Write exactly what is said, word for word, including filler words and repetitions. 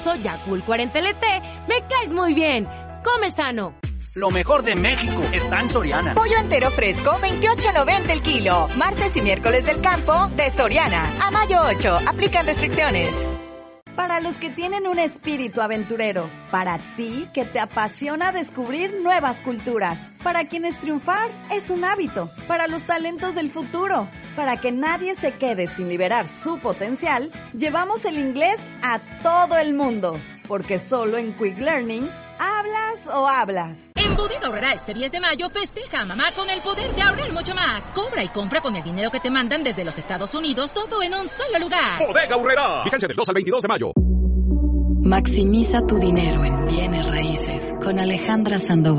Soy Yakult cuarenta L T, me caes muy bien. Come sano. Lo mejor de México está en Soriana. Pollo entero fresco, veintiocho noventa el kilo. Martes y miércoles del campo de Soriana. A mayo ocho, aplican restricciones. Para los que tienen un espíritu aventurero, para ti que te apasiona descubrir nuevas culturas, para quienes triunfar es un hábito, para los talentos del futuro, para que nadie se quede sin liberar su potencial, llevamos el inglés a todo el mundo, porque solo en Quick Learning ¿hablas o hablas? En Bodega Aurrera este diez de mayo festeja a mamá con el poder de ahorrar mucho más. Cobra y compra con el dinero que te mandan desde los Estados Unidos, todo en un solo lugar. Bodega Aurrera. Vigencia del dos al veintidós de mayo. Maximiza tu dinero en bienes raíces con Alejandra Sandoval.